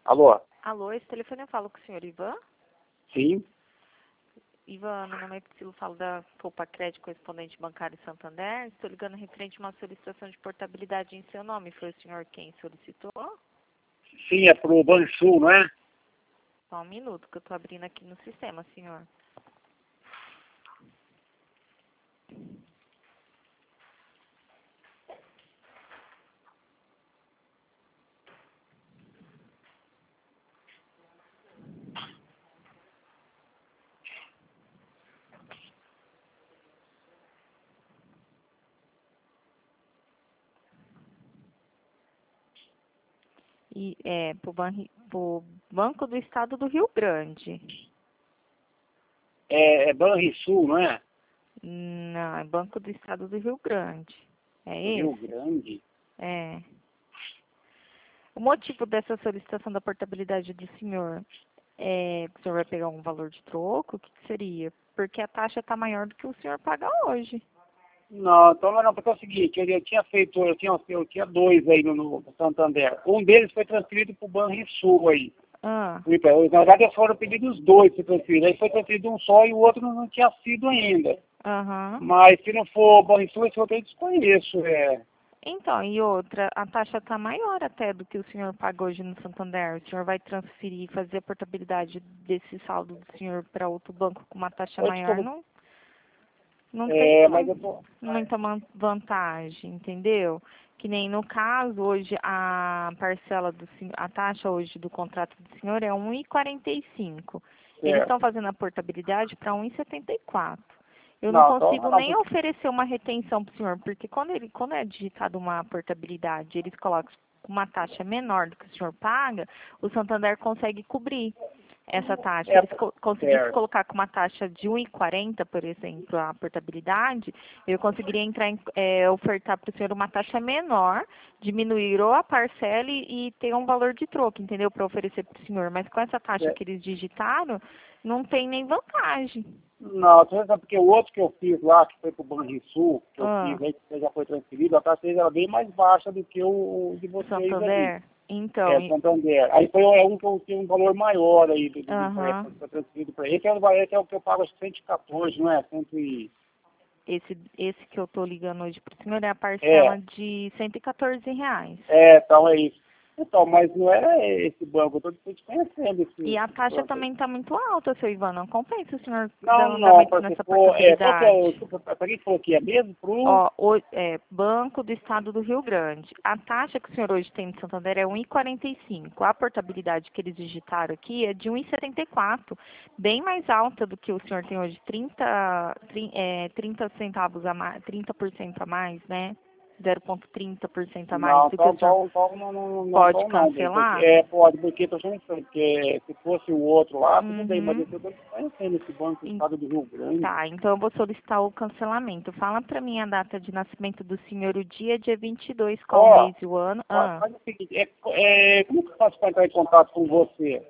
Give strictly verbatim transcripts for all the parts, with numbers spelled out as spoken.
Alô? Alô, esse telefone eu falo com o senhor Ivan? Sim. Ivan, meu nome é Priscila, falo da Poupa Crédito Correspondente Bancário Santander. Estou ligando referente a uma solicitação de portabilidade em seu nome. Foi o senhor quem solicitou? Sim, é pro Banrisul, não é? Só um minuto que eu estou abrindo aqui no sistema, senhor. E é pro, Banri, pro Banco do Estado do Rio Grande. É, é Banrisul, não é? Não, é Banco do Estado do Rio Grande. É Do Rio esse? Grande. É. O motivo dessa solicitação da portabilidade do senhor é que o senhor vai pegar um valor de troco? O que, que seria? Porque a taxa está maior do que o senhor paga hoje. Não, então não, porque é o seguinte, eu, eu tinha feito, eu tinha, eu tinha dois aí no, no Santander. Um deles foi transferido pro Banrisul aí. Ah, Fui pra- Na verdade, foram pedidos dois para transferir. Aí foi transferido um só e o outro não, não tinha sido ainda. aham. Mas se não for Banrisul, esse outro eu desconheço. É. Então, e outra, a taxa está maior até do que o senhor paga hoje no Santander. O senhor vai transferir, fazer a portabilidade desse saldo do senhor para outro banco com uma taxa Oi, maior, desculpa. não, não tem É, mas mui- eu tô. muita man- vantagem, entendeu? Que nem no caso, hoje a parcela do sen- a taxa hoje do contrato do senhor é um e quarenta e cinco. Eles Certo. estão fazendo a portabilidade para um e setenta e quatro. Eu não Não, então consigo não, nem porque oferecer uma retenção para o senhor, porque quando, ele, quando é digitado uma portabilidade, eles colocam uma taxa menor do que o senhor paga, o Santander consegue cobrir essa taxa. Se é eles co conseguissem certo. colocar com uma taxa de um e quarenta, por exemplo, a portabilidade, eu conseguiria entrar em, é, ofertar para o senhor uma taxa menor, diminuir ou a parcela e, e ter um valor de troco, entendeu? Para oferecer para o senhor. Mas com essa taxa É, que eles digitaram, não tem nem vantagem. não, você sabe porque o outro que eu fiz lá, que foi pro Banrisul, que eu Ah. fiz aí, que já foi transferido, a taxa deles era bem mais baixa do que o, o de vocês aí. Santander? Então, É, e- Santander. Aí foi é um que eu tinha um valor maior aí do, do, do aham. foi transferido para ele. Esse é, o, esse é o que eu pago acho que cento e quatorze, não é? cento e... Esse, esse que eu estou ligando hoje para o senhor é a É, parcela de cento e quatorze reais. é, então é isso. Então, mas não era esse banco, eu estou desconhecendo esse, E a esse taxa banco aí. também está muito alta, seu Ivan. Não compensa o senhor dar Não, não, andamento para se nessa for, é, qual que é o, portabilidade. para quem falou que é mesmo? Pro, Ó, o, é, Banco do Estado do Rio Grande. A taxa que o senhor hoje tem no Santander é um e quarenta e cinco. A portabilidade que eles digitaram aqui é de um e setenta e quatro. Bem mais alta do que o senhor tem hoje, trinta, trin- é, trinta centavos a mais, trinta por cento a mais, né? zero vírgula trinta por cento a mais não, do que então, o senhor então, então não, não, não, pode então não, porque, cancelar. é, pode, porque estou achando estranho, porque se fosse o outro lá, tudo bem, mas Uhum. esse eu estou desconhecendo esse banco do Em- estado do Rio Grande. Tá, então eu vou solicitar o cancelamento. Fala pra mim a data de nascimento do senhor, o dia, dia vinte e dois, qual o Ó, mês e o ano. faz Ah, faz o seguinte, é, é, como que eu faço para entrar em contato com você?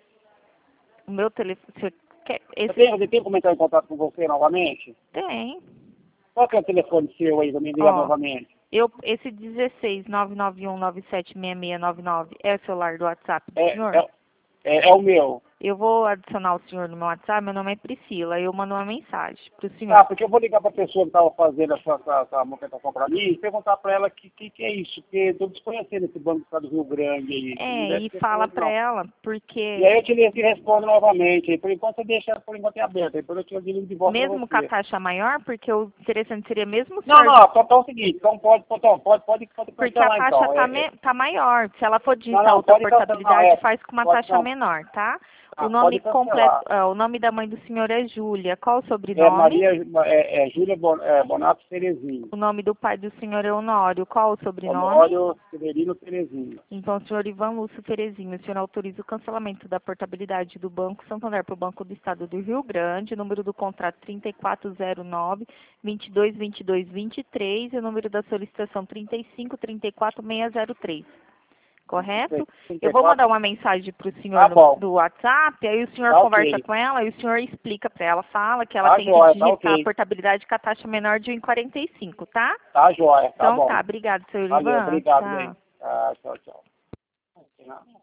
o meu telefone. Você quer, Você esse tem, você tem como entrar em contato com você novamente? tem. Qual que é o telefone seu aí para me ligar Ó, novamente? eu, esse dezesseis, nove nove um, nove sete seis seis nove nove é o celular do WhatsApp do É, senhor? é, é, é o meu. Eu vou adicionar o senhor no meu WhatsApp, meu nome é Priscila, eu mando uma mensagem pro Ah, senhor. porque eu vou ligar para a pessoa que estava fazendo essa, essa, essa movimentação para mim e perguntar para ela o que, que, que é isso, porque estou desconhecendo esse banco do estado do Rio Grande aí, que não É, deve e ser fala comigo pra não. ela, E aí porque eu te, te respondo novamente, aí por enquanto você deixa por enquanto em aberto, aí depois eu te ligo de volta para mesmo com a você. taxa maior, porque o interessante seria mesmo o Não, senhor. não, só tá o seguinte, então pode, pode, pode, pode, pode Porque a cancelar taxa então. tá, É, me, é, tá maior. Se ela for não, digitar não, outra pode cancelar, não, portabilidade, é, faz com uma pode, taxa não, menor, tá? O tá, pode nome completo, cancelar. ah, o nome da mãe do senhor é Júlia. Qual o É sobrenome? Maria, é, é Júlia Bon- é, Bonato Terezinho. O nome do pai do senhor é Honório. Qual o sobrenome? Honório Severino Terezinho. Então, o senhor Ivan Lúcio Terezinho, o senhor autoriza o cancelamento da portabilidade do Banco Santander para o Banco do Estado do Rio Grande, número do contrato trinta e quatro zero nove, vinte e dois, vinte e dois, vinte e três e o número da solicitação trinta e cinco, trinta e quatro, seis zero três. Correto? Eu vou trinta e quatro. mandar uma mensagem para o senhor Tá no, bom, do WhatsApp, aí o senhor tá conversa ok. com ela e o senhor explica para ela, fala que ela Tá tem que jóia, tá digitar a ok. portabilidade com a taxa menor de um e quarenta e cinco, tá? Tá jóia, tá Então bom. tá, obrigado, senhor Valeu, Ivan. obrigado, Tchau. bem. Tá, tchau, tchau.